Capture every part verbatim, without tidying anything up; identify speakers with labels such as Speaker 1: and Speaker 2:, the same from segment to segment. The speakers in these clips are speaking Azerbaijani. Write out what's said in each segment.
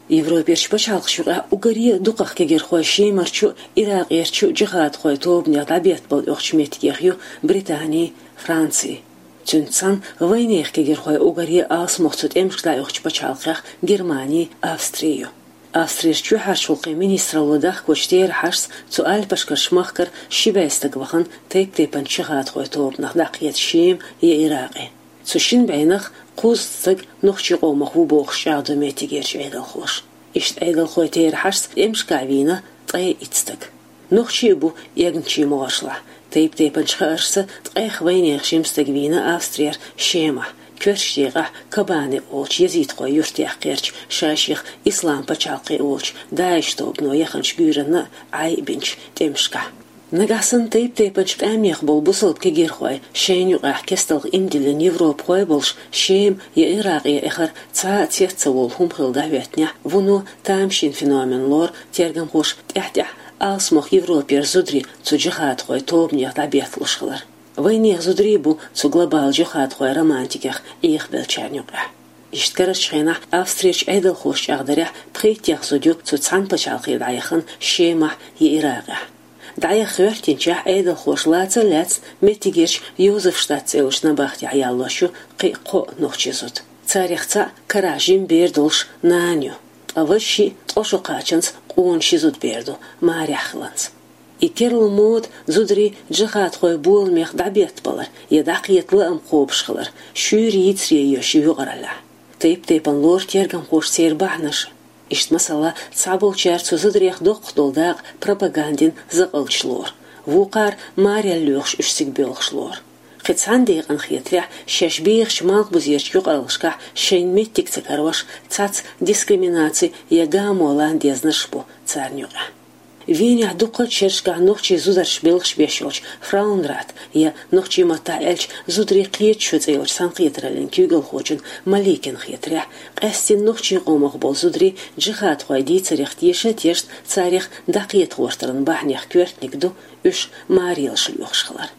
Speaker 1: Европерч бачалгшуга угари дуках кегер хой шеймарчу Ирак ерчу жихад хой тобня табет бол охчметгехю Британии, Франции. Тюнцан войнех кегер хой угари ас мохцут эмшкла охч бачалгах Германии, Австрию. Австрийчу харшулqi министрлудах коштер харс суал башкашмахкар шибайстагвахан тейп тейпан чигат хой тобнах дақиет шим я Ирaqи. Цушин байнах قوزتك نخشي قومه وبوخ شعدو ميتيجيرش ايدل خوش اشت ايدل خوي تير حرس امش قاوينا طي اتستك نخشي بو يغنشي موغشلا تيب تيبنش خارس طي خويني يخشيمستقوينا آسترير شيمة كورشيغا كباني اولش يزيد خوي يرتيح قيرش شاشيخ اسلام بچالقي اولش دايش توبنو يخنش بيرنا عاي بنش تمشكا نگاسن تیپ تیپنش امیخ بول بوسلب کگیر خوای شینو قح کستل امدلن یوروپ خوای بولش شیم یا عراقی اخر تا تیتسول هم خل دعوتنیا ونو تامشین فنومن لور ترگم خوش تحتح اسمخ یوروپیر زودری تو جهات خوای توبنیا طبیعتلش خلر وینی زودری بو تو گلوبال جهات خوای رومانتیکخ ایخ بلچانیو قح اشتكرش خينا أفستريش أيدل خوش أقدره بخيت يخزوديو تو تسان بشالقي دعيخن شيمة يا عراقي دعيا خيرتين شاح أيضا خوش لاتس لاتس متيجيش يوزف شتات سيوش نباختي عيالوشو قي قو نوخشيزود تاريخ تا كراجين بيردولش نانيو أولشي تقوشو قاچنس قون شيزود بيردو ماريح خلانس إكيرل مود زودري جخات خوي بول ميخ دعبيت بلر يدعقيت لأم خوبش خلر شوري يتري يوشي يغرالله تيب تيبان لور تيرغم خوش سير بحنش إشت مسألة صعبو شارت زودريخ دوق دولداق بروباغاندين زقلشلور وقار ماريا لوخش اشسك بيلخشلور قطعان ديق انخيتريح شاش بيخ شمالك بزيرش يقلشكح شين ميتك تكروش تات ديسكريميناتي يقامولان ديزنشبو تارنيوغا وين يعدوقل شرشكا نوخشي زودرش بيلخش بيشوش فراونرات يا نوخشي متاعلش زودري قيت شوت ايوش سان قيترالين كيوغل خوشن مليكن خيتريح قاستين نوخشي قومغ بول زودري جخات خوي دي تاريخ تيشة تيشت تاريخ دقيت غورترن باحنيخ كويرتنك دو اش ماريالش اليوخش خلار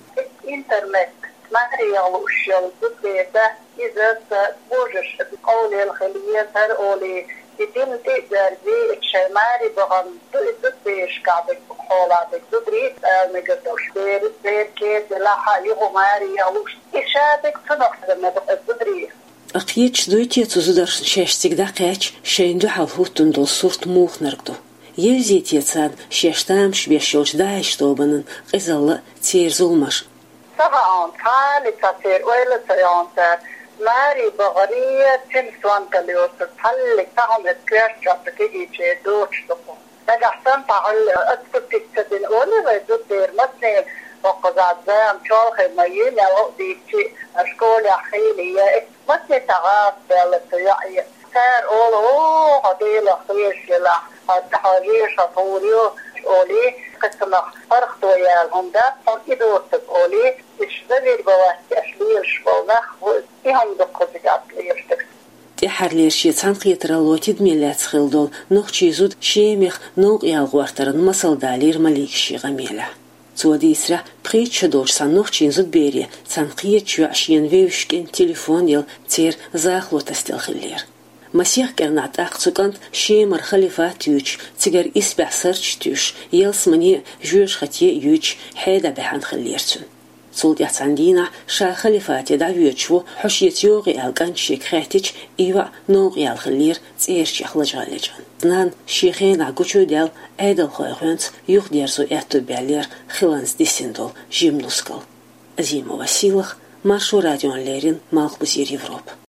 Speaker 2: انترنت ماريال وشيال زودريتا إذا بوجش بقولي الخلية ترقولي بدين تقدر بي الشماري بغن تقدرش قاعدك بحولاتك تدريد مقدوش بير بير كيد لحا يغو ماري يوش إشابك تنقص لما تدريد
Speaker 1: أقيتش دويتي تزودر شاشتك دقيتش شايندو حالهوتن دول صورت موخ نرقدو يلزيت يتساد شاشتامش بيشوش دايش توبنن غزالة تير زولمش
Speaker 2: سغان تالي تاتير ويلا سيانتر ماري بغرية تنسوان كاليوسر تحلق تهم اتكيرش عطكي جي دوش تقو نجحسن تعال اتكتك تدين اولي ويدو دير مدنين وقزاد زيام شوخي ميين يلو ديكي اشكولي اخيلي مدني تغاف بالتيائي تار اولو اوه هديل اخيش يلا التحواليش اطوريو اولي قسم فرق دويالهم دا فانكدوتك اولي اشتغل بواسي اشليل شبولناخ وإيهم دقو زيجات ليرتك
Speaker 1: تحر ليرشي تنقيت رالوتي دميلات خلدول نوخ چيزود شيميخ نوغ يالغوارترن مسل دالير مليك شي غميلة تودي إسرا بخيت شدوش سان نوخ چيزود بيري تنقيت شو عشين ويوشكين تليفون يل تير زاخلو تستيل خلير مسيح كرنات أقصقنت شيمر خليفات يوش تيجر إسبع سرش تيوش يلس مني جوش خطي يوش حيدا بحان خليرتون صوت يحسندينا شا خليفات يدعويتشو حشيت يوغي ألقان شيك خاتيش إيوا نوغي الخلير تير شيخ لجالجان نان شيخين عقوشو ديال عيدل خويخونت يوغ ديرزو إعتو بيالير خلانس ديسندول جيم نسكال أزيمو وسيلخ مارشو راديون ليرين مالك بزير يوروب